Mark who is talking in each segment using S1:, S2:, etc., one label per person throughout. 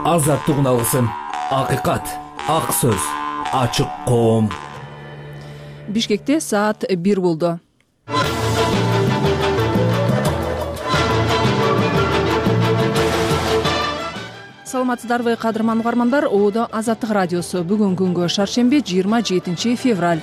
S1: азаттык алгысым, акыйкат, ак сөз, ачык коом.
S2: Бишкекте саат 1 болду. Саламатсыздарбы кадырман угармандар, Оодо Азаттык радиосу. Бүгүн күнгө шаршемби 27 февраль.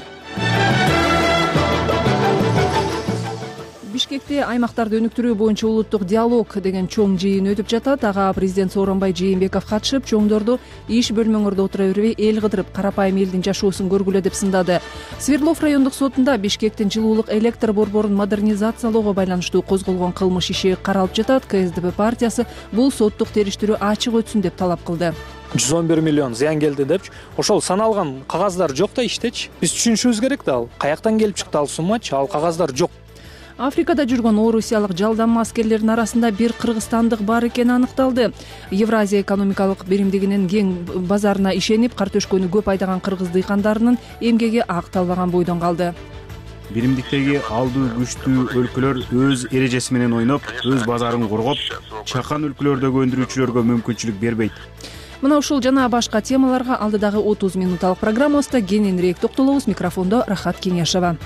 S2: Бишкекте аймактарды өнүктүрүү боюнча улуттук диалог деген чоң жыйын өтүп жатат. Ага президент Сооронбай Жээнбеков катышып, чоңдорду иш бөлмөңөрдө отура бербей эл кыдырып, карапайым элдин жашоосун көргүлө деп сындады. Свердлов райондук сотунда Бишкектин жылуулук электр борборун модернизациялоого байланыштуу козголгон кылмыш иши каралып жатат. КСДП партиясы бул соттук териштирүү ачык өтсүн деп талап кылды.
S3: 111 миллион зыян келди депчи. Ошол саналган кагаздар жок да иштечи. Биз түшүнүшүбүз керек да, ал каяктан келип чыкты ал суммачы, ал кагаздар жок.
S2: Африкада жүргөн орусиялык жалданма аскерлердин арасында бир кыргызстандык бар экени аныкталды. Евразия экономикалык биримдигинин кең базарына ишенип, кар төшкөнү көп айдаган кыргыз дыйкандарынын эмгеги акталбаган бойдон калды.
S4: Биримдиктеги алдуу күчтүү өлкөлөр өз эрежеси менен ойноп, өз базарын коргоп, чакан өлкөлөрдөгү өндүрүүчүлөргө мүмкүнчүлүк бербейт.
S2: Мына ушул жана башка темаларга алдыдагы 30 минуталык программабызда кененирээк токтолобуз. Микрофондо Рахат Кеңешова.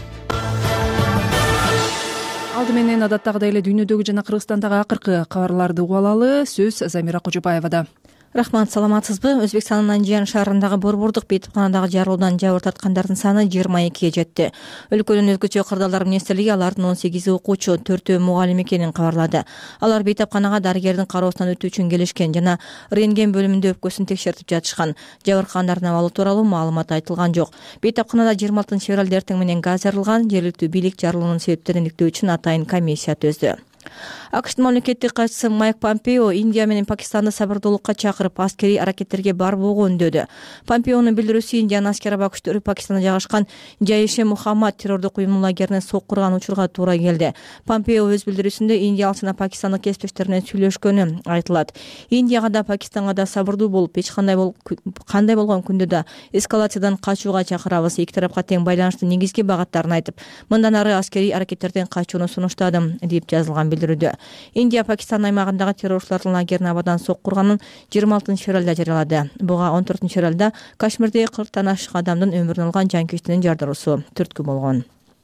S2: Алды менен адаттагыдай эле дүйнөдөгү жана Кыргызстандагы акыркы кабарларды угуп алалы. Сөз Замира Кожобаевада.
S5: Рахмат, саламатсызбы? Өзбекстандын Анжиян шаарындагы борбордук бейтипканадагы жарылуудан жабыр тарткандардын саны 22-ге жетти. Өлкөнүн өзгөчө кырдаалдар министрлиги алардын 18 окуучу, 4 мугалим экенин кабарлады. Алар бейтипканага дарыгердин кароосунан өтүү үчүн келишкен жана рентген бөлүмүндө өпкөсүн текшертип жатышкан. Жабыркагандардын абалы тууралуу маалымат айтылган жок. Бейтипканада 26 февралда эртең менен газ жарылган. Жергиликтүү бийлик жарылуунун себептерин иниктөө үчүн атайын комиссия түздү. АКШтын мамлекеттик катчысы Майк Помпео Индия менен Пакистанды сабырдуулукка чакырып, аскерий аракеттерге барбоого үндөдү. Помпеонун билдирүүсү Индиянын аскер аба күчтөрү Пакистанда жайгашкан Жайше Мухаммад террордук уюмунун лагерине соккурган учурга туура келди. Помпео өз билдирүүсүндө индиялык жана пакистандык кесиптештеринен сүйлөшкөнү айтылат. Индияга да Пакистанга да сабырдуу болуп, кандай болгон күндө да эскалациядан качууга чакырабыз. Эки тарапка тең байланыштын негизги багаттарын айтып, мындан ары аскерий аракеттерден качууну сунуштадым деп жазылган билдирүүдө. Индия Пакистан аймагындагы террорчулардын лагерин абадан соккурганын 26 февралда жарыялады. Буга 14 февралда Кашмирде 40 ашык адамдын өмүрүн алган жанкечтинин жардыруусу түрткү болгон.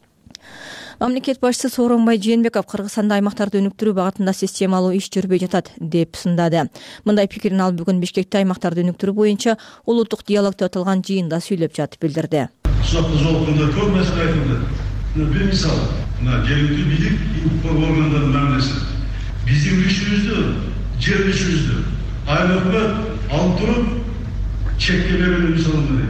S5: Мамлекет башчысы Сооронбай Жээнбеков Кыргызстанда аймактарды өнүктүрүү багытында системалуу иш жүрбөй жатат деп сындады. Мындай пикирин ал бүгүн Бишкекте аймактарды өнүктүрүү боюнча улуттук диалогдо аталган жыйында сүйлөп жатып билдирди.
S6: Көп маселе айтылды. Бир мисал, жергиликтүү бийлик органдардын мамилеси. Биздин үлүшүбүздү, жер үлүшүбүздү аймакка алып туруп чекке берүүнү мисалында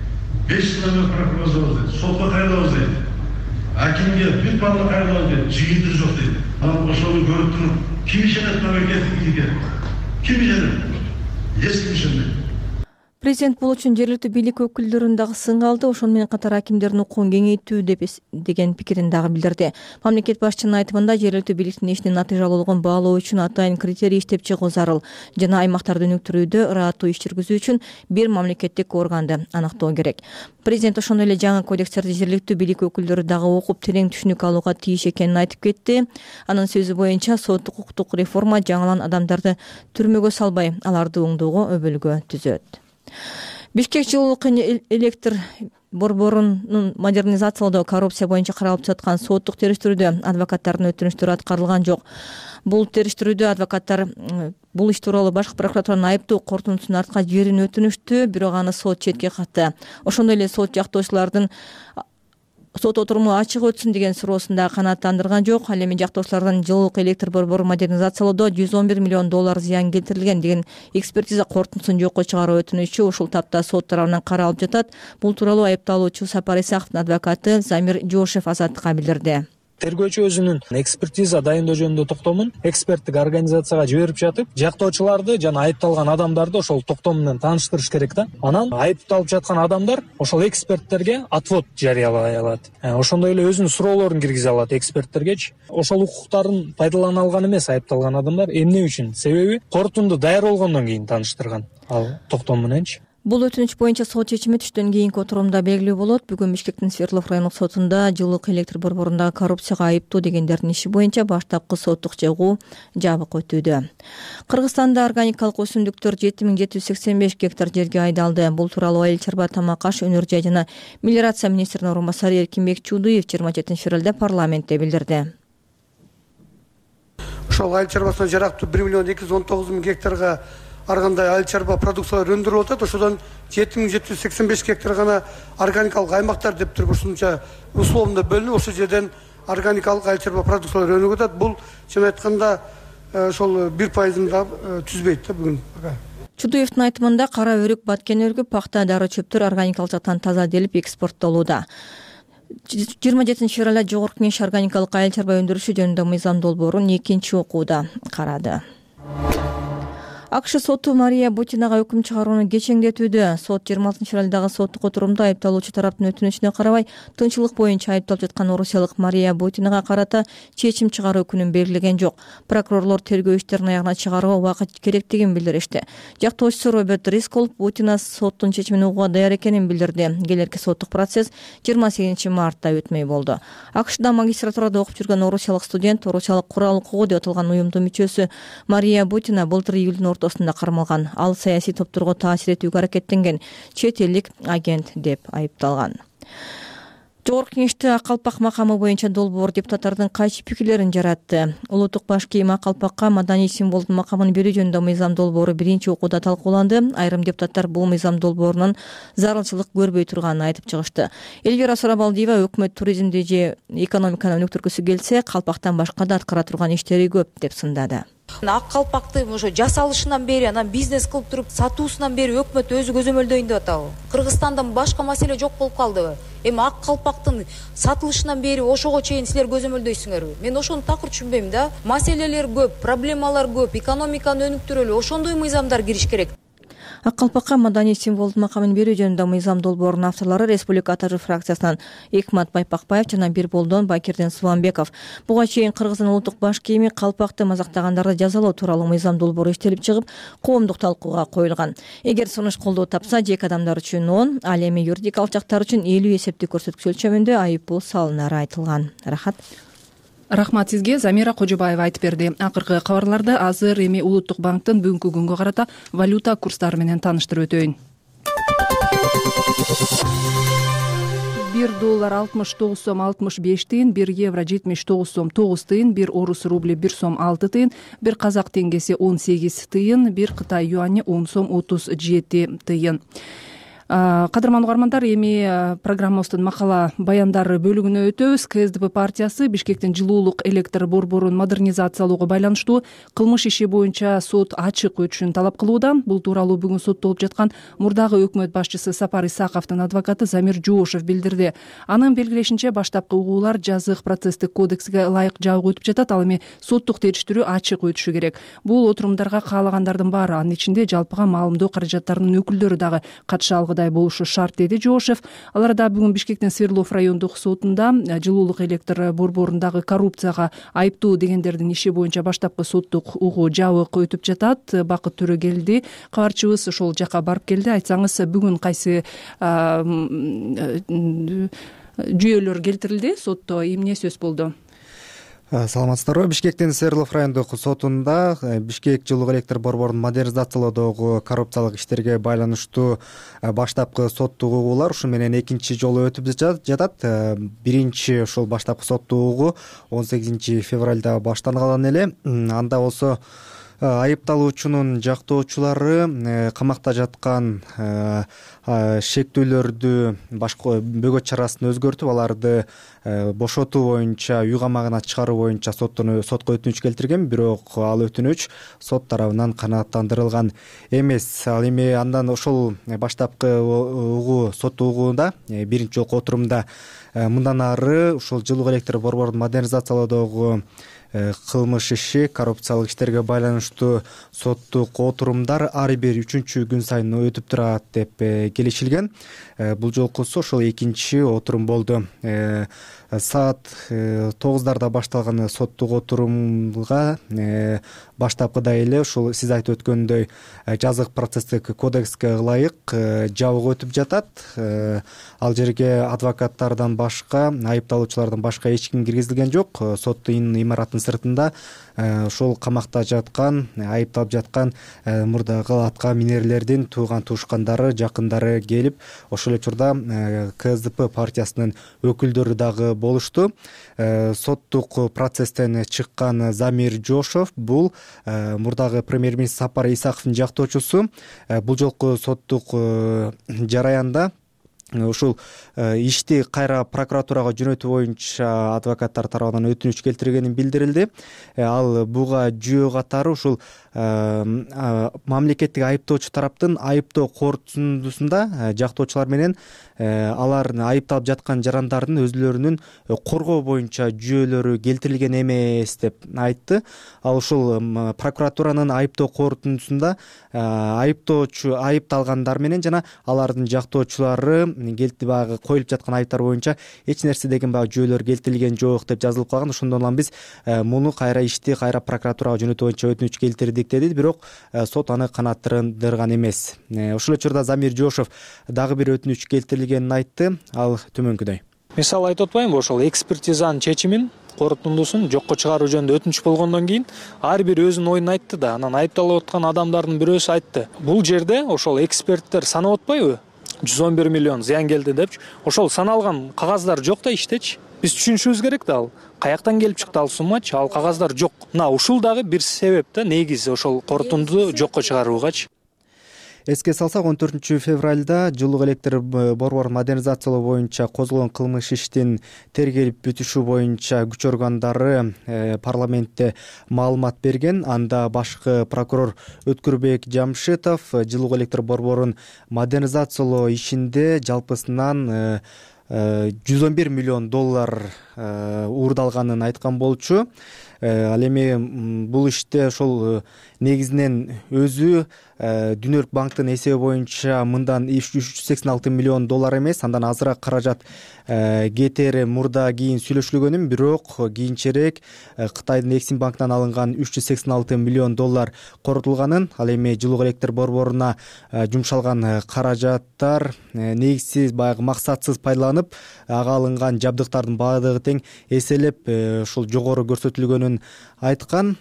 S6: 5 жылдан прокурор дейт, сотко кайрылабыз дейт. Акимге бүт баарлык кайрылабыз дейт, жыйынтык жок дейт. Анан ошону көрүп туруп, ким ишенет мамлекеттик бийликке? Ким ишенет? Эч ким ишенбейт.
S5: Президент бул үчүн жергиликтүү бийлик өкүлдөрүн дагы сынга алды. Ошону менен катар акимдердин укугун кеңейтүү деген пикирин дагы билдирди. Мамлекет башчынын айтымында жергиликтүү бийликтин ишинин натыйжалуулугун баалоо үчүн атайын критерий иштеп чыгуу зарыл. Жана аймактарды өнүктүрүүдө ырааттуу иш жүргүзүү үчүн бир мамлекеттик органды аныктоо керек. Президент ошондой эле жаңы кодекстерди жергиликтүү бийлик өкүлдөрү дагы окуп, терең түшүнүк алууга тийиш экенин айтып кетти. Анын сөзү боюнча соттук укуктук реформа жаңылан адамдарды түрмөгө салбай, аларды оңдоого өбөлгө түзөт. Бишкек жылуулук электр борборунун модернизациялоодо коррупция боюнча каралып жаткан соттук териштирүүдө адвокаттардын өтүнүчтөрү аткарылган жок. Бул териштирүүдө адвокаттар бул иш тууралуу башкы прокуратуранын айыптоо корутундусун артка жиберүүнү өтүнүштү, бирок аны сот четке катты. Ошондой эле сот жактоочулардын сот отуруму ачык өтсүн деген суроосун да канааттандырган жок. Ал эми жактоочулардын жылуулук электр борборун модернизациялоодо 111 миллион доллар зыян келтирилген деген экспертиза корутундусун жокко чыгаруу өтүнүчү ушул тапта сот тарабынан каралып жатат. Бул тууралуу айыпталуучу Сапар Исаковдун адвокаты Замир Жошев Азаттыкка билдирди.
S3: Тергөөчү өзүнүн экспертиза дайындоо жөнүндө токтомун эксперттик организацияга жиберип жатып, жактоочуларды жана айыпталган адамдарды ошол токтом менен тааныштырыш керек да. Анан айыпталып жаткан адамдар ошол эксперттерге отвод жарыялай алат. Ошондой эле өзүнүн суроолорун киргизе алат эксперттергечи. Ошол укуктарын пайдалана алган эмес айыпталган адамдар. Эмне үчүн? Себеби корутунду даяр болгондон кийин тааныштырган ал токтом мененчи.
S5: Бул өтүнүч боюнча сот чечими түштөн кийинки отурумда белгилүү болот. Бүгүн Бишкектин Свердлов райондук сотунда жылуулук электр борборундагы коррупцияга айыптуу дегендердин иши боюнча баштапкы соттук чыгуу жабык өтүүдө. Кыргызстанда органикалык өсүмдүктөр 7785 гектар жерге айдалды. Бул тууралуу Айыл чарба, тамак аш, өнөр жай жана мелиорация министринин орун басары Эркинбек Чуудуев 27 февралда парламентте билдирди.
S7: Ошол айыл чарбасына жарактуу 1 миллион 219 миң гектарга ар кандай айыл чарба продукциялар өндүрүлүп атат. Ошодон 7785 гектар гана органикалык аймактар деп туруп ушунча условно бөлүнүп, ошол жерден органикалык айыл чарба продукциялар өнүгүп атат. Бул чын айтканда ошол 1% да түзбөйт да бүгүн.
S5: Чудуевдин айтымында кара өрүк, баткен өрүгү, пакта, дары чөптөр органикалык жактан таза делип экспорттолууда. 27 февралда Жогорку Кеңеш органикалык айыл чарба өндүрүшү жөнүндө мыйзам долбоорун экинчи окууда карады. АКШ соту Мария Бутинага өкүм чыгарууну кечеңдетүүдө. Сот 26 февралдагы соттук отурумда айыпталуучу тараптын өтүнүчүнө карабай тынччылык боюнча айыпталып жаткан орусиялык Мария Бутинага карата чечим чыгаруу күнүн белгилеген жок. Прокурорлор тергөө иштерин аягына чыгарууга убакыт керектигин билдиришти. Жактоочусу Роберт Рискол Бутина соттун чечимин угууга даяр экенин билдирди. Келерки соттук процесс 28 мартта өтмөй болду. АКШда магистратурада окуп жүргөн орусиялык студент, орусиялык курал укугу деп аталган уюмдун мүчөсү Мария Бутина былтыр июлдун ортосунда кармалган. Ал саясий топторго таасир этүүгө аракеттенген чет элдик агент деп айыпталган. Жогорку Кеңеште Ак калпак макамы боюнча долбоор депутаттардын кайчы пикирлерин жаратты. Улуттук баш кийим Ак калпакка маданий символдун макамын берүү жөнүндө мыйзам долбоору биринчи окууда талкууланды. Айрым депутаттар бул мыйзам долбоорунун зарылчылык көрбөй турганын айтып чыгышты. Элвира Сурабалдиева өкмөт туризмди же экономиканы өнүктүргүсү келсе, калпактан башка да аткара турган иштери көп деп сындады.
S8: Ак калпакты ошо жасалышынан бери, анан бизнес кылып туруп сатуусунан бери өкмөт өзү көзөмөлдөйүн деп атабы. Кыргызстандан башка маселе жок болуп калдыбы? Эми ак калпактын сатылышынан бери ошого чейин силер көзөмөлдөйсүңөрбү? Мен ошону такыр түшүнбөйм да. Маселелер көп, проблемалар көп, экономиканы өнүктүрөлү, ошондой мыйзамдар кириш керек.
S5: Ак калпакка маданий символдун макамын берүү жөнүндө мыйзам долбоорунун авторлору Республика АТЖ фракциясынан Экмат Байпакбаев жана Бирболдон Байкерден Субанбеков. Буга чейин Кыргыздын улуттук баш кийими калпакты мазактагандарды жазалоо тууралуу мыйзам долбоору иштелип чыгып, коомдук талкууга коюлган. Эгер сунуш колдоо тапса, жеке адамдар үчүн 10, ал эми юридикалык жактар үчүн 50 эсептик көрсөткүч өлчөмүндө айыппул салынары айтылган.
S2: Рахмат сизге. Замира Кожобаева айтып берди. Акыркы кабарларды азыр эми Улуттук банктын бүгүнкү күнгө карата валюта курстары менен тааныштырып өтөйүн. $1 69 сом 65 тыйын, 1 евро 79 сом 9 тыйын, 1 орус рубли 1 сом 6 тыйын, 1 казак теңгеси 18 тыйын, 1 Кытай юани 10 сом 37 тыйын. Кадырман угармандар, эми программабыздын макала баяндары бөлүгүнө өтөбүз. КСДП партиясы Бишкектин жылуулук электр борборун модернизациялоого байланыштуу кылмыш иши боюнча сот ачык өтүшүн талап кылууда. Бул тууралуу бүгүн соттолуп жаткан мурдагы өкмөт башчысы Сапар Исаковдун адвокаты Замир Жоошев билдирди. Анын белгилешинче, баштапкы угуулар жазык процесстик кодекске ылайык жабык өтүп жатат. Ал эми соттук териштирүү ачык өтүшү керек. Бул отурумдарга каалагандардын баары, анын ичинде жалпыга маалымдоо каражаттарынын өкүлдөрү дагы катыша алгыдай болушу шарт, деди Жоошев. Аларда бүгүн Бишкектин Свердлов райондук сотунда жылуулук электр борборундагы коррупцияга айыптуу дегендердин иши боюнча баштапкы соттук угуу жабык өтүп жатат. Бакыт Төрөгелди кабарчыбыз ошол жака барып келди. Айтсаңыз, бүгүн кайсы жүйөлөр келтирилди сотто, эмне сөз болду?
S9: Саламатсыздарбы. Бишкектин Свердлов райондук сотунда Бишкек жылуулук электр борборун модернизациялоодогу коррупциялык иштерге байланыштуу баштапкы соттук угуулар ушу менен экинчи жолу өтүп жатат. Биринчи ошол баштапкы соттук угуу 18 февралда башталган эле. Анда болсо айыпталуучунун жактоочулары камакта жаткан шектүүлөрдү башка бөгөт чарасын өзгөртүп, аларды бошотуу боюнча, үй камагына чыгаруу боюнча сотко өтүнүч келтирген, бирок ал өтүнүч сот тарабынан канааттандырылган эмес. Ал эми андан ошол баштапкы угуу соттук угууда биринчи жолку отурумда мындан ары ушул жылуулук электр борборун модернизациялоодогу кылмыш иши, коррупциялык иштерге байланыштуу соттук отурумдар ар бир 3-күн сайын өтүп турат деп келишилген. Бул жолкусу ошол экинчи отурум болду. саат 9:00 башталган соттук отурумга баштапкыдай эле ушул сиз айтып өткөндөй жазык процесстик кодекске ылайык жабык өтүп жатат. Ал жерге адвокаттардан башка, айыпталуучулардан башка эч ким киргизилген жок. Соттун имараттын сыртында ошол камакта жаткан, айыпталып жаткан мурдагы атка минерлердин тууган туушкандары, жакындары келип, ошол эле учурда КСДП партиясынын өкүлдөрү дагы болушту. Соттук процесстен чыккан Замир Жошов бул мурдагы премьер-министр Сапар Исаковдун жактоочусу. Бул жолку соттук жараянда ушул ишти кайра прокуратурага жөнөтүү боюнча адвокаттар тарабынан өтүнүч келтиргени билдирилди. Ал буга жүйө катары ушул мамлекеттик айыптоочу тараптын айыптоо корутундусунда жактоочулар менен алардын айыпталып жаткан жарандардын өзлөрүнүн коргоо боюнча жүйөлөрү келтирилген эмес деп айтты. Ал ушул прокуратуранын айыптоо корутундусунда айыпталгандар менен жана алардын жактоочулары баягы коюлуп жаткан айыптар боюнча эч нерсе деген баягы жүйөлөр келтирилген жок деп жазылып калган. Ошондон улам биз муну кайра ишти кайра прокуратурага жөнөтүү боюнча өтүнүч келтирдик деди, бирок сот аны канааттандырган эмес. Ошол учурда Замир Жошов дагы бир өтүнүч келтирилгенин айтты. Ал төмөнкүдөй.
S3: Мисалы айтып атпаймынбы, ошол экспертизанын чечимин, корутундусун жокко чыгаруу жөнүндө өтүнүч болгондон кийин ар бир өзүнүн оюн айтты да. Анан айыпталып аткан адамдардын бирөөсү айтты: бул жерде ошол эксперттер санап атпайбы? 111 миллион зыян келди депчи. Ошол саналган кагаздар жок да иштечи. Биз түшүнүшүбүз керек да, ал каяктан келип чыкты ал суммачы, ал кагаздар жок. Мына ушул дагы бир себеп да, негизи ошол корутунду жокко чыгаруугачы.
S9: Эске салсак, 14 февралда жылуу электр борборун модернизациялоо боюнча козголгон кылмыш иштин тергелип бүтүшү боюнча күч органдары парламентте маалымат берген. Анда башкы прокурор Өткүрбек Жамшитов жылуу электр борборун модернизациялоо ишинде жалпысынан 111 миллион доллар уурдалганын айткан болчу. Ал эми бул иште ошол негизинен өзү Дүнөлүк банктын эсеби боюнча мындан 386 миллион доллар эмес, андан азыраак каражат кетери мурда кийин сүйлөшүлгөнүн, бирок кийинчерээк Кытайдын Эксим банкынан алынган 386 миллион доллар корутулганын, ал эми жылуу электр борборуна жумшалган каражаттар негизсиз, баягы максатсыз пайдаланып, ага алынган жабдыктардын баардыгы тең эселеп ушул жогору көрсөтүлгөнүн айткан.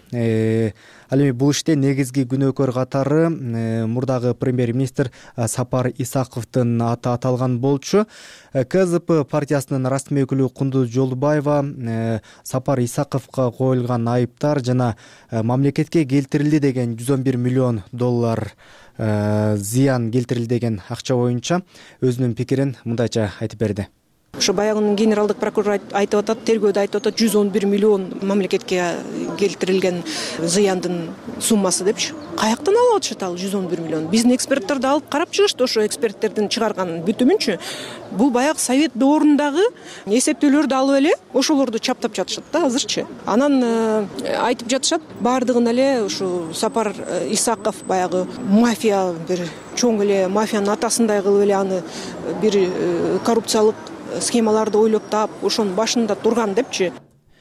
S9: Ал эми бул иште негизги күнөөкөр катары мурдагы премьер-министр Сапар Исаковдун аты аталган болчу. КСДП партиясынын расмий өкүлү Кундуз Жолдубаева Сапар Исаковго коюлган айыптар жана мамлекетке келтирилди деген 111 миллион доллар зыян келтирилди деген акча боюнча өзүнүн пикирин мындайча айтып берди.
S10: Ошо баягы генералдык прокурор айтып атат, тергөөдө айтып атат, 111 миллион мамлекетке келтирилген зыяндын суммасы депчи. Каяктан алып атышат ал 111 миллион? Биздин эксперттерди алып карап чыгышты, ошо эксперттердин чыгарган бүтүмүнчү. Бул баягы совет доорундагы эсептөөлөрдү алып эле ошолорду чаптап жатышат да азырчы. Анан айтып жатышат, баардыгын эле ушу Сапар Исаков баягы мафия, бир чоң эле мафиянын атасындай кылып эле аны бир коррупциялык схемаларды ойлоп таап, ошонун башында турган депчи.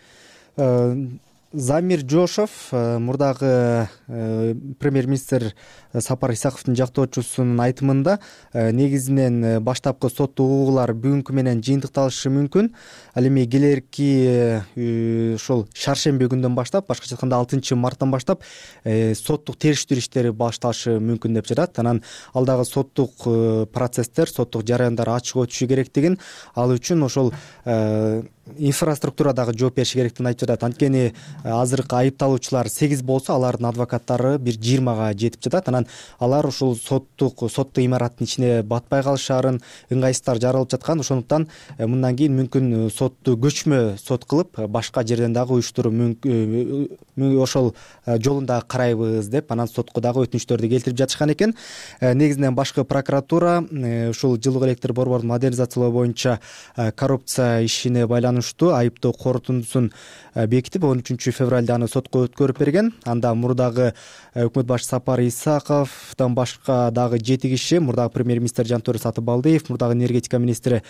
S9: Замир Жошов мурдагы премьер-министр Сапар Исаковдун жактоочусунун айтымында негизинен баштапкы соттук угуулар бүгүнкү менен жыйынтыкталышы мүмкүн. Ал эми келерки ошол шаршемби күндөн баштап, башкача айтканда 6 марттан баштап соттук териштирүү иштери башталышы мүмкүн деп жатат. Анан ал дагы соттук процесстер, соттук жараяндар ачык өтүшү керектигин, ал үчүн ошол инфраструктурадагы жооп бериши керектигин айтып жатат. Анткени азыркы айыпталуучулар 8 болсо, алардын адвокаттары бир 20га жетип жатат. Анан алар ушул соттук имараттын ичине батпай калышаарын, ыңгайсыздыктар жаралып жаткан. Ошондуктан мындан кийин мүмкүн сотту көчмө сот кылып, башка жерден дагы уюштуруу мүмкүн, ошол жолун дагы карайбыз деп анан сотко дагы өтүнүчтөрдү келтирип жатышкан экен. Негизинен башкы прокуратура ушул жылуу электр борборун модернизациялоо боюнча коррупция ишине байланыштуу айыптоо корутундусун бекитип 13 февралда аны сотко өткөрүп берген. Анда мурдагы өкмөт башчысы Сапар Исаковдон башка дагы 7 киши, мурдагы премьер-министр Жантөрө Сатыбалдиев, мурдагы энергетика министри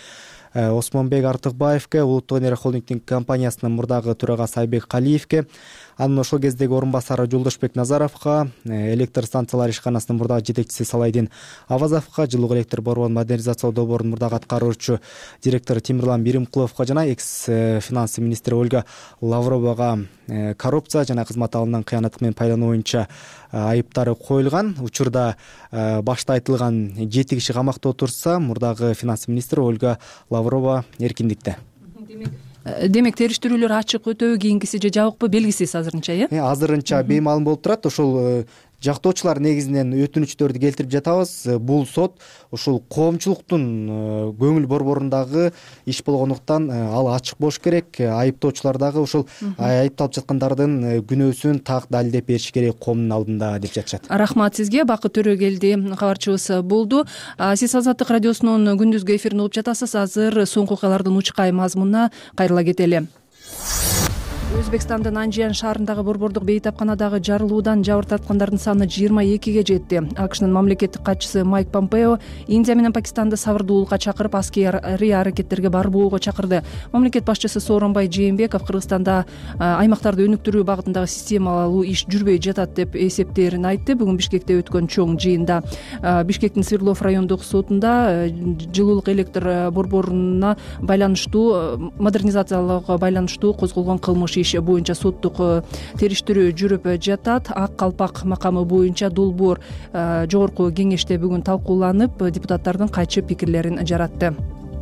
S9: Осмонбек Артыкбаевке, Улуттук энергия холдингдин компаниясынын мурдагы төрагасы Айбек Калиевке, анын ошол кездеги орун басары Жолдошбек Назаровго, электр станциялар ишканасынын мурдагы жетекчиси Салайдин Авазовго, жылуу электр борборун модернизациялоо долбоорунун мурдагы аткаруучу директору Тимирлан Биримкуловго жана экс финанс министри Ольга Лавровага коррупция жана кызмат абалынан кыянаттык менен пайдалануу боюнча айыптары коюлган. Учурда башта айтылган 7 киши камакта отурса, мурдагы финанс министри Ольга Лаврова эркиндикте.
S2: Демек териштирүүлөр ачык, өтө кийинкиси же жабыкпы белгисиз азырынча,
S9: Азырынча беймаалым болуп турат. Ошол жактоочулар негизинен өтүнүчтөрдү келтирип жатабыз. Бул сот ушул коомчулуктун көңүл борборундагы иш болгондуктан ал ачык болуш керек. Айыптоочулар дагы ушул айыпталып жаткандардын күнөөсүн так далилдеп бериш керек коомдун алдында деп жатышат.
S2: Рахмат сизге. Бакыт Төрөгелди кабарчыбыз болду. Сиз Азаттык радиосунун күндүзгү эфирин угуп жатасыз. Азыр соңку окуялардын учкай мазмунуна кайрыла кетели. Өзбекстандын Анжиян шаарындагы борбордук бейтапканадагы жарылуудан жабыр тарткандардын саны 22ге жетти. АКШнын мамлекеттик катчысы Майк Помпео Индия менен Пакистанды сабырдуулукка чакырып, аскерий аракеттерге барбоого чакырды. Мамлекет башчысы Сооронбай Жээнбеков Кыргызстанда аймактарды өнүктүрүү багытындагы системалуу иш жүрбөй жатат деп эсептерин айтты. Бүгүн Бишкекте өткөн чоң жыйында Бишкектин Свердлов райондук сотунда жылуулук электр борборуна байланыштуу модернизациялоого байланыштуу козголгон кылмыш иш боюнча соттук териштирүү жүрүп жатат. Ак калпак макамы боюнча долбоор жогорку кеңеште бүгүн талкууланып, депутаттардын кайчы пикирлерин жаратты.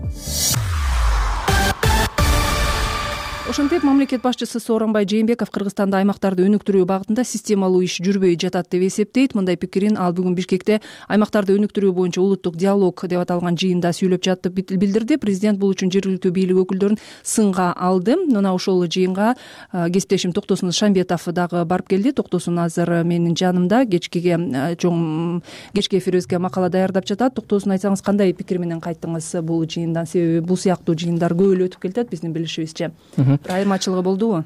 S2: Ошентип мамлекет башчысы Сооронбай Жээнбеков Кыргызстанда аймактарды өнүктүрүү багытында системалуу иш жүрбөй жатат деп эсептейт. Мындай пикирин ал бүгүн Бишкекте аймактарды өнүктүрүү боюнча улуттук диалог деп аталган жыйында сүйлөп жатып билдирди. Президент бул үчүн жергиликтүү бийлик өкүлдөрүн сынга алды. Мына ошол жыйынга кесиптешим Токтосун Шамбетов дагы барып келди. Токтосун азыр менин жанымда. Кечки эфирибизге макала даярдап жатат. Токтосун, айтсаңыз, кандай пикир менен кайттыңыз бул жыйындан? Себеби бул сыяктуу жыйындар көп эле өтүп келатат биздин билишибизче. Айырмачылыгы болдубу?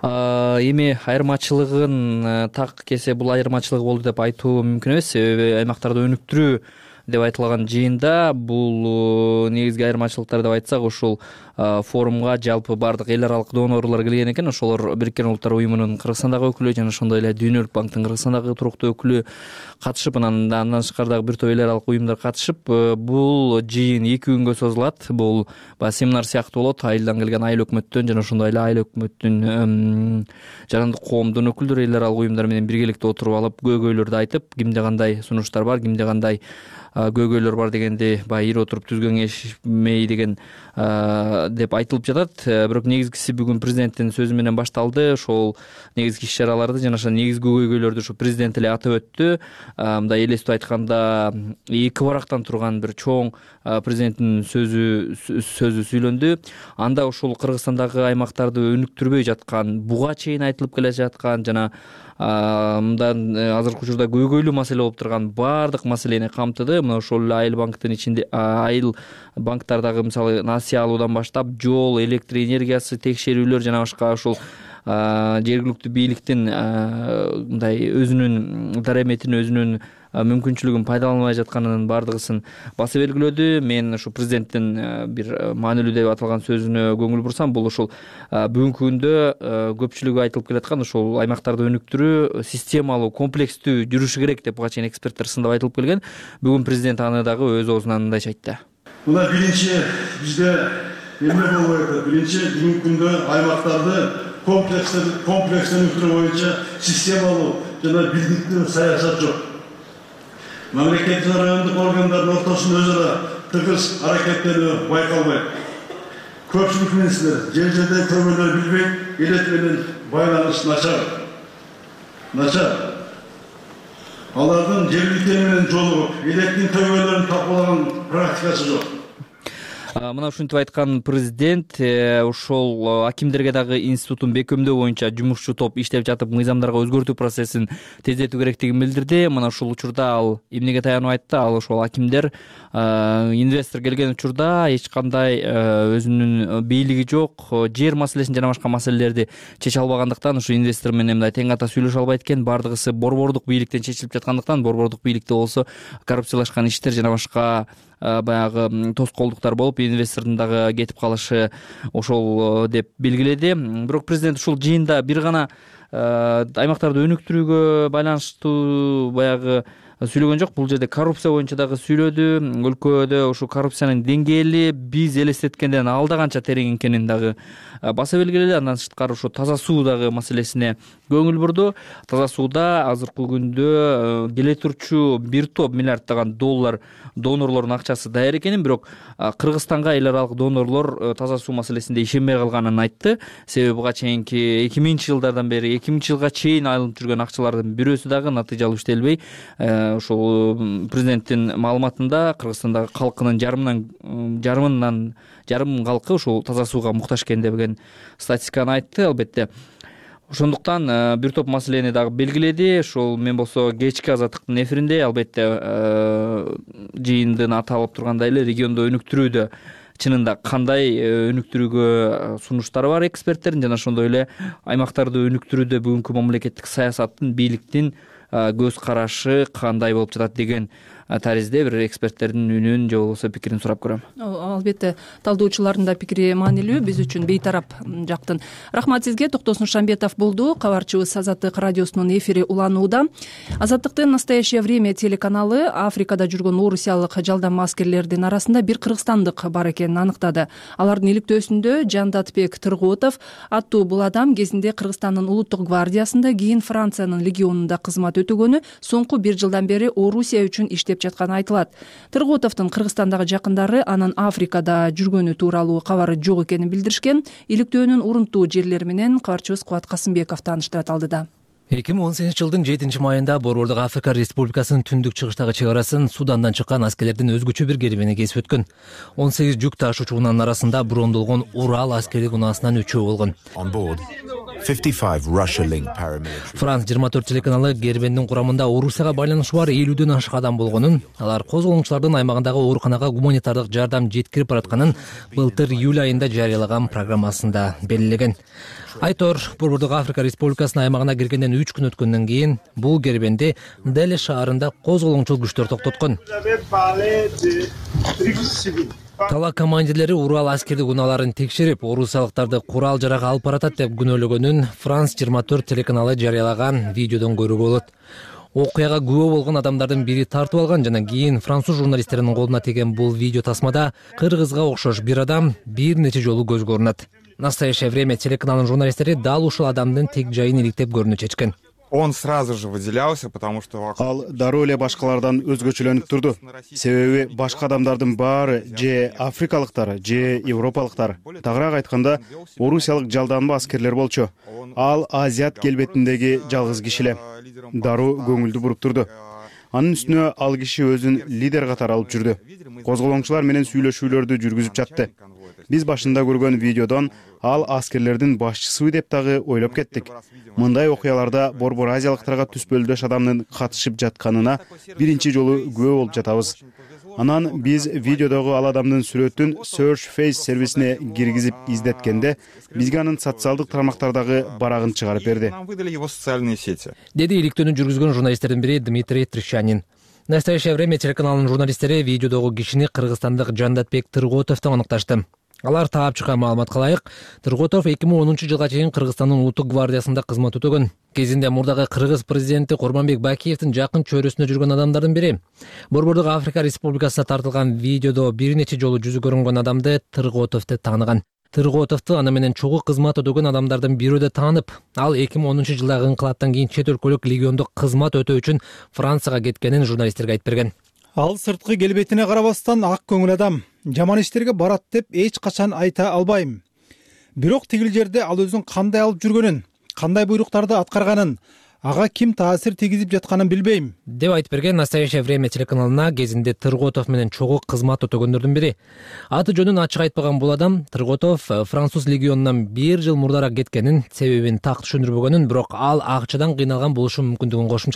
S1: Эми айырмачылыгын так кесе бул айырмачылыгы болду деп айтуу мүмкүн эмес. Себеби аймактарды өнүктүрүү деп айтылган жыйында бул негизги айырмачылыктар деп айтсак, ушул форумга жалпы бардык эл аралык донорлор келген экен. Ошолор Бириккен Улуттар уюмунун Кыргызстандагы өкүлү жана ошондой эле Дүйнөлүк банктын Кыргызстандагы туруктуу өкүлү катышып, андан тышкары дагы бир топ эл аралык уюмдар катышып, бул жыйын 2 күнгө созулат. Бул баягы семинар сыяктуу болот. Айылдан келген айыл өкмөттөн жана ошондой эле айыл өкмөттүн жарандык коомдун өкүлдөрү эл аралык уюмдар менен биргеликте отуруп алып, көйгөйлөрдү айтып, кимде кандай сунуштар бар, кимде кандай көйгөйлөр бар дегенди баягы ири отуруп түз кеңешмей деген деп айтылып жатат. Бирок негизгиси бүгүн президенттин сөзү менен башталды. Ошол негизги иш чараларды жана ошо негизги көйгөйлөрдү ушу президент эле атап өттү. Мындай элестүү айтканда 2 барактан турган бир чоң президенттин сөзү сүйлөндү. Анда ушул Кыргызстандагы аймактарды өнүктүрбөй жаткан, буга чейин айтылып келе жаткан жана мындан азыркы учурда көйгөйлүү маселе болуп турган баардык маселени камтыды. Мына ошол эле айыл банктын ичинде айыл банктардагы мисалы насыя алуудан баштап жол, электр энергиясы текшерүүлөр жана башка ушул жергиликтүү бийликтин мындай өзүнүн дараметин, өзүнүн мүмкүнчүлүгүн пайдаланбай жатканынын баардыгысын баса белгилөөдү. Мен ушу президенттин бир маанилүү деп аталган сөзүнө көңүл бурсам, бул ушул бүгүнкү күндө көпчүлүгү айтылып келаткан ушул аймактарды өнүктүрүү системалуу, комплекстүү жүрүшү керек деп буга чейин эксперттер сындап айтылып келген. Бүгүн президент аны дагы өз оозунан мындайча айтты.
S6: Мына биринчи бизде эмне болбой атат? Биринчи бүгүнкү күндө аймактарды комплекстүү өнүктүрүү боюнча системалуу жана билдиктүү саясат жок. Мамлекеттик райондук органдардын ортосунда өз ара тыгыз аракеттенүү байкалбайт. Көпчүлүк министрлер жер-жерде көйгөйлөр билбей, элет менен байланыш начар. Алардын жергиликтер менен жолугуп, элеттин көйгөйлөрүн талкуулаган практикасы жок.
S1: Мына ушинтип айткан президент ошол акимдерге дагы институтун бекемдөө боюнча жумушчу топ иштеп жатып, мыйзамдарга өзгөртүү процессин тездетүү керектигин билдирди. Мына ушул учурда ал эмнеге таянып айтты? Ал ошол акимдер инвестор келген учурда эч кандай өзүнүн бийлиги жок, жер маселесин жана башка маселелерди чече албагандыктан ушу инвестор менен мындай тең ката сүйлөшө албайт экен. Бардыгысы борбордук бийликтен чечилип жаткандыктан, борбордук бийликте болсо коррупциялашкан иштер жана башка баягы тоскоолдуктар болуп инвестордун дагы кетип калышы ошол деп белгиледи. Бирок президент ушул жыйында бир гана аймактарды өнүктүрүүгө байланыштуу баягы сүйлөгөн жок. Бул жерде коррупция боюнча дагы сүйлөдү. Өлкөдө ушул коррупциянын деңгээли биз элестеткенден алда канча терең экенин дагы баса белгиледи. Андан сырткары ошо таза суу дагы маселесине көңүл бурду. Таза сууда азыркы күндө келе турчу бир топ миллиарддаган доллар донорлордун акчасы даяр экенин, бирок Кыргызстанга эл аралык донорлор таза суу маселесинде ишенбей калганын айтты. Себеби буга чейинки 2000-жылдардан бери 2000-жылга чейин айылып жүргөн акчалардын бирөөсү дагы натыйжалуу иштелбей, ошол президенттин маалыматында Кыргызстандагы калкынын жарым калкы ушул таза сууга муктаж экен деген статистиканы айтты. Албетте ошондуктан бир топ маселени дагы белгиледи. Ошол мен болсо кечки Азаттыктын эфиринде албетте жыйындын аты алып тургандай эле региондо өнүктүрүүдө чынында кандай өнүктүрүүгө сунуштары бар эксперттердин, жана ошондой эле аймактарды өнүктүрүүдө бүгүнкү мамлекеттик саясаттын, бийликтин көз карашы кандай болуп жатат деген таризде бир эксперттердин үнүн же болбосо пикирин сурап көрөм.
S2: Албетте талдоочулардын да пикири маанилүү, биз үчүн бейтарап жактын. Рахмат сизге. Токтосун Шамбетов болду. Кабарчыбыз Азаттык радиосунун эфири уланууда. Азаттыктын «Настоящее время» телеканалы Африкада жүргөн орусиялык жалдам аскерлердин арасында бир кыргызстандык бар экенин аныктады. Алардын иликтөөсүндө Жандатбек Тыргоотов аттуу бул адам кезинде Кыргызстандын улуттук гвардиясында, кийин Франциянын легионунда кызмат өтөгөнү, соңку бир жылдан бери Орусия үчүн иштеп жатканы айтылат. Тыргоотовдун Кыргызстандагы жакындары анын Африкада жүргөнү тууралуу кабары жок экенин билдиришкен. Иликтөөнүн урунтуу жерлери менен кабарчыбыз Кубат Касымбеков тааныштыра алдыда.
S11: 2018-жылдын 7 майында Борбордук Африка Республикасынын түндүк чыгыштагы чек арасын Судандан чыккан аскерлердин өзгөчө бир керебени кесип өткөн. 18 жүк ташуучу унаанын арасында брондолгон Урал аскердик унаасынан 3 болгон. Франс 24 телеканалы кербендин курамында Орусияга байланышы бар 50дөн ашык адам болгонун, алар козголоңчулардын аймагындагы ооруканага гуманитардык жардам жеткирип баратканын былтыр июль айында жарыялаган программасында белгилеген. Айтор Борбордук Африка Республикасынын аймагына киргенден 3 күн өткөндөн кийин бул кербенди Деле шаарында козголоңчул күчтөр токтоткон. Тала командирлери Урал аскердик унааларын текшерип, орусиялыктарды курал жарак алып баратат деп күнөөлөгөнүн Франс 24 телеканалы жарыялаган видеодон көрүүгө болот. Окуяга күбө болгон адамдардын бири тартып алган жана кийин француз журналисттеринин колуна тиген бул видео тасмада кыргызга окшош бир адам бир нече жолу көзгө урунат. «Настоящее время» телеканалынын журналисттери дал ушул адамдын тек жайын иликтеп көрүүнү чечкен.
S12: Он сразу же выделялся, потому что
S4: ал дароо эле башкалардан өзгөчөлөнүп турду. Себеби башка адамдардын баары же африкалыктар, же европалыктар. Тагыраак айтканда, орусиялык жалданма аскерлер болчу. Ал азиат келбетиндеги жалгыз киши эле. Дароо көңүлдү буруп турду. Анын үстүнө ал киши өзүн лидер катары алып жүрдү. Козголоңчулар менен сүйлөшүүлөрдү жүргүзүп жатты. Биз башында көргөн видеодон ал аскерлердин башчысыбы деп дагы ойлоп кеттик. Мындай окуяларда борбор азиялыктарга түспөлдөш адамдын катышып жатканына биринчи жолу күбө болуп жатабыз. Анан биз видеодогу ал адамдын сүрөтүн Search Face сервисине киргизип издеткенде, бизге анын социалдык тармактардагы барагын чыгарып берди.
S11: Деди иликтөөнү жүргүзгөн журналисттердин бири Дмитрий Трещанин. «Настоящее время» телеканалынын журналисттери видеодогу кишини кыргызстандык Жандатбек Тыргоотовду аныкташты. Алар таап чыккан маалыматка ылайык, Тыргоотов 2010-жылга чейин Кыргызстандын улуттук гвардиясында кызмат өтөгөн. Кезинде мурдагы кыргыз президенти Курманбек Бакиевдин жакын чөйрөсүндө жүргөн адамдардын бири. Борбордук Африка Республикасына тартылган видеодо бир нече жолу жүзү көрүнгөн адамды Тыргоотов деп тааныган. Тыргоотовду аны менен чогуу кызмат өтөгөн адамдардын бирөө деп таанып, ал 2010-жылдагы инкылаптан кийин чет өлкөлүк легиондук кызмат өтөө үчүн Францияга кеткенин журналисттерге айтып берген.
S13: Ал сырткы келбетине карабастан ак көңүл адам. Жаман иштерге барат деп эч качан айта албайм. Бирок тигил жерде ал өзүн кандай алып жүргөнүн, кандай буйруктарды аткарганын, ага ким таасир тийгизип жатканын билбейм,
S11: деп айтып берген «Настоящее время» телеканалына кезинде Тыргоотов менен чогуу кызмат өтөгөндөрдүн бири. Аты жөнүн ачык айтпаган бул адам Тыргоотов француз легионунан бир жыл мурдараак кеткенин, себебин так түшүндүрбөгөнүн, бирок ал акчадан кыйналган болушу мүмкүндүгүн кошумчалаган.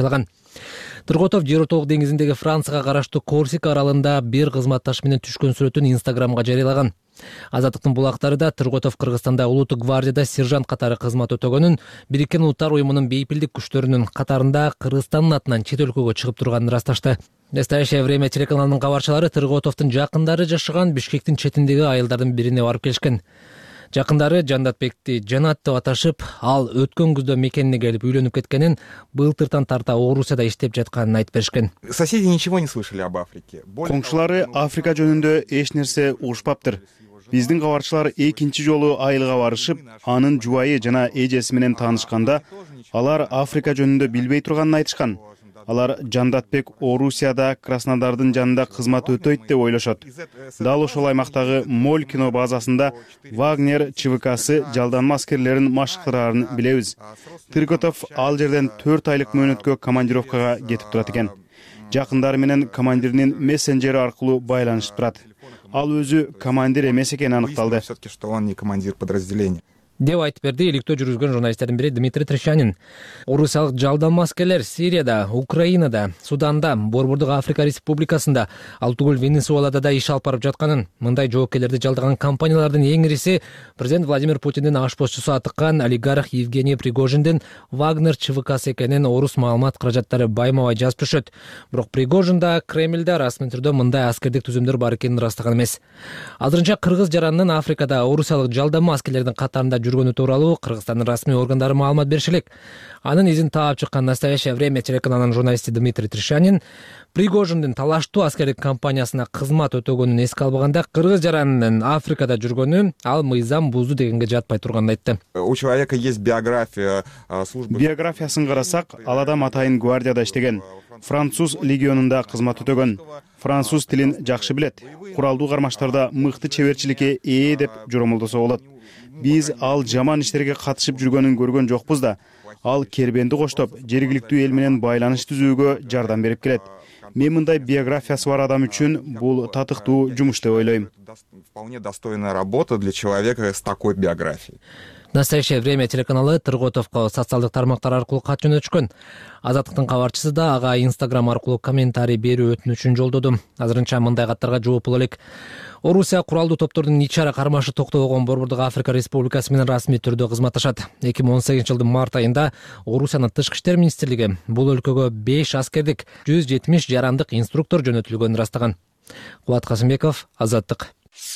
S11: Тырготов Жер отоок деңизиндеги Францияга караштуу Корсика аралында бир кызматташы менен түшкөн сүрөтүн Инстаграмга жарыялаган. Азаттыктын булактарында Тырготов Кыргызстанда улуттук гвардияда сержант катары кызмат өтөгөнүн, Бириккен Улуттар уюмунун бейпилдик күчтөрүнүн катарында Кыргызстандын атынан чет өлкөгө чыгып турганын ырасташты. Настоящее время телеканалынын кабарчылары Тырготовдун жакындары жашаган Бишкектин четиндеги айылдардын бирине барып келишкен. Жакындары Жандатбекти жанат деп аташып, ал өткөн күздө мекенине келип үйлөнүп кеткенин, былтыртан тарта Орусияда иштеп жатканын айтып беришкен.
S12: Соседи ничего не слышали об Африке.
S4: Коңшулары Африка жөнүндө эч нерсе угушпаптыр. Биздин кабарчылар экинчи жолу айылга барышып, анын жубайы жана эжеси менен таанышканда, алар Африка жөнүндө билбей турганын айтышкан. Алар Жандатбек Орусияда Краснодардын жанында кызмат өтөйт деп ойлошот. Дал ошол аймактагы Моль кино базасында Вагнер ЧВКсы жалданма аскерлерин машыктырарын билебиз. Тырготов ал жерден 4 айлык мөөнөткө командировкага кетип турат экен. Жакындары менен командиринин мессенджери аркылуу байланышып турат. Ал өзү командир эмес экени аныкталды.
S12: Что он не командир подразделения.
S11: Деп айтып берди иликтөө жүргүзгөн журналисттердин бири Дмитрий Трещанин. Орусиялык жалданма аскерлер Сирияда, Украинада, Суданда, Борбордук Африка Республикасында, ал түгүл Венесуэлада да иш алып барып жатканын, мындай жоопкерлерди жалдаган компаниялардын эң ириси президент Владимир Путиндин ашпозчусу атыккан олигарх Евгений Пригожиндин Вагнер ЧВКсы экенин орус маалымат каражаттары байма-бай жазып түшөт. Бирок Пригожин да Кремльде расмий түрдө мындай аскердик түзүмдөр бар экенин ырастаган эмес. Азырынча кыргыз жаранынын Африкада орусиялык жалданма аскерлердин катарында жүргөнү тууралуу Кыргызстандын расмий органдары маалымат бериши элек. Анын изин таап чыккан Настоящее время телеканалынын журналисти Дмитрий Трещанин Пригожиндин талаштуу аскердик компаниясына кызмат өтөгөнүн эске албаганда, кыргыз жаранынын Африкада жүргөнү ал мыйзам бузду дегенге жатпай турганын айтты.
S12: У человека есть биография службы.
S4: Биографиясын карасак, ал адам атайын гвардияда иштеген. Француз легионунда кызмат өтөгөн. Француз тилин жакшы билет. Куралдуу кармаштарда мыкты чеберчиликке ээ деп жоромолдосо болот. Биз ал жаман иштерге катышып жүргөнүн көргөн жокпуз да, ал кербенди коштоп, жергиликтүү эл менен байланыш түзүүгө жардам берип келет. Мен мындай биографиясы бар адам үчүн бул татыктуу жумуш деп ойлойм.
S12: Вполне достойная работа для человека с такой биографией.
S11: Настоящее время телеканалы Тырготовго социалдык тармактар аркылуу кат жөнөтүшкөн. Азаттыктын кабарчысы да ага Инстаграм аркылуу комментарий берүү өтүнүчүн жолдоду. Азырынча мындай каттарга жооп боло элек. Орусия куралдуу топтордун ич ара кармашы токтобогон Борбордук Африка Республикасы менен расмий түрдө кызматташат. 2018-жылдын март айында Орусиянын тышкы иштер министрлиги бул өлкөгө 5 аскердик, 170 жарандык инструктор жөнөтүлгөнүн ырастаган. Кубат Касымбеков, Азаттык.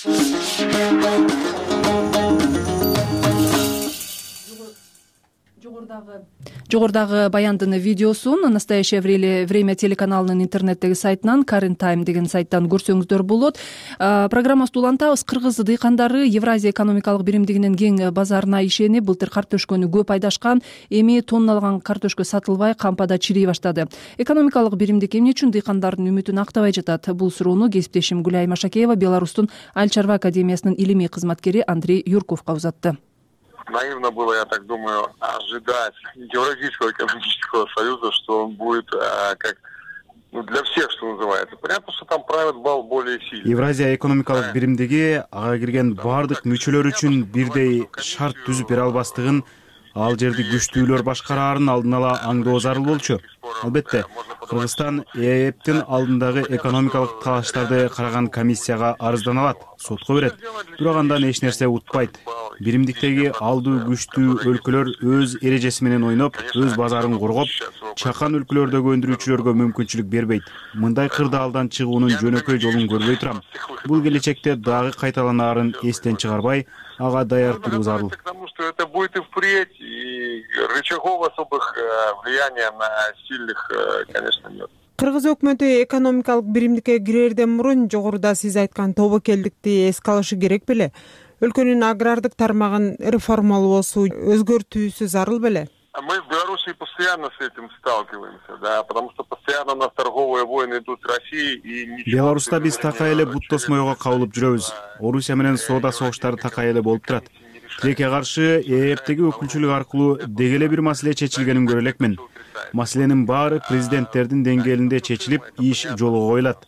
S2: Жогорудагы баяндын видеосун Настоящее время телеканалынын интернеттеги сайтынан Current Time деген сайттан көрсөңүздөр болот. Программабызды улантабыз. Кыргыз дыйкандары Евразия экономикалык биримдигинин кең базарына ишенип, былтыр картөшкөнү көп айдашкан, эми тонналган картөшкө сатылбай, кампада чирей баштады. Экономикалык биримдик эмне үчүн дыйкандардын үмүтүн актабай жатат? Бул суроону кесиптешим Гүлай Машакеева Беларустун Аль Чарба академиясынын илимий кызматкери Андрей Юрковго узатты.
S14: Наивно было, я так думаю, ожидать Евразийского экономического союза, что он будет как для всех, что называется. Понятно, что там правит бал более сильный.
S4: Евразия экономикалык биримдиги ага кирген бардык мүчөлөр үчүн бирдей шарт түзүп бере албастыгын, ал жерди күчтүүлөр башкараарын алдын ала аңдоо зарыл болчу. Албетте, Кыргызстан ЭЭПтин алдындагы экономикалык талаштарды караган комиссияга арыздан алат, сотко берет. Бирок андан эч нерсе утпайт. Биримдиктеги алдуу күчтүү өлкөлөр өз эрежеси менен ойноп, өз базарын коргоп, чакан өлкөлөрдөгү өндүрүүчүлөргө мүмкүнчүлүк бербейт. Мындай кырдаалдан чыгуунун жөнөкөй жолун көрбөй турам. Бул келечекте дагы кайталанаарын эстен чыгарбай, ага даяр туруу зарыл.
S14: Потому что это будет и впредь, и рычагов особых влияния на сильных, конечно, нет.
S15: Кыргыз өкмөтү экономикалык биримдикке кирерден мурун жогоруда сиз айткан тобокелдикти эске алышы керек беле? Өлкөнүн агрардык тармагын реформалоосу, өзгөртүүсү зарыл беле?
S14: Мы в Беларуси постоянно с этим сталкиваемся, да, потому что постоянно у нас торговые войны идут с Россией и ничего.
S4: Беларуста биз такай эле бут тосмойго кабылып жүрөбүз. Орусия менен соода согуштары такай эле болуп турат. Тилекке каршы ЭЭПтеги өкүлчүлүк аркылуу деги эле бир маселе чечилгенин көрө элекмин. Маселенин баары президенттердин деңгээлинде чечилип, иш жолго коюлат.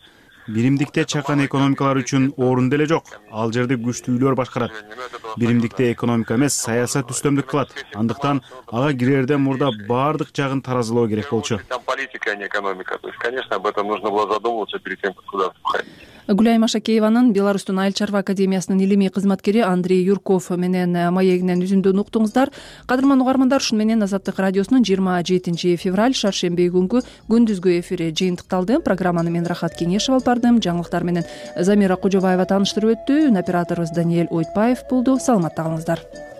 S4: биримдикте чакан экономикалар үчүн орун деле жок. Ал жерде күчтүүлөр башкарат. Биримдикте экономика эмес, саясат үстөмдүк кылат. Андыктан ага кирерден мурда баардык жагын таразылоо керек болчу.
S14: Там политика, а не экономика. То есть, конечно, об этом нужно было задумываться перед тем, как куда входить.
S2: Гүлай Машакееванын Беларустун Айыл чарба академиясынын илимий кызматкери Андрей Юрков менен маегинен үзүндөн уктуңуздар. Кадырман угармандар, ушуну менен Азаттык радиосунун 27 февраль шаршемби күнгү күндүзгү эфири жыйынтыкталды. Программаны мен Рахат Кеңешев алып бардым. Жаңылыктар менен Замира Кожобаева тааныштырып өттү. Операторубуз Даниэль Ойтбаев болду. Саламатта калыңыздар.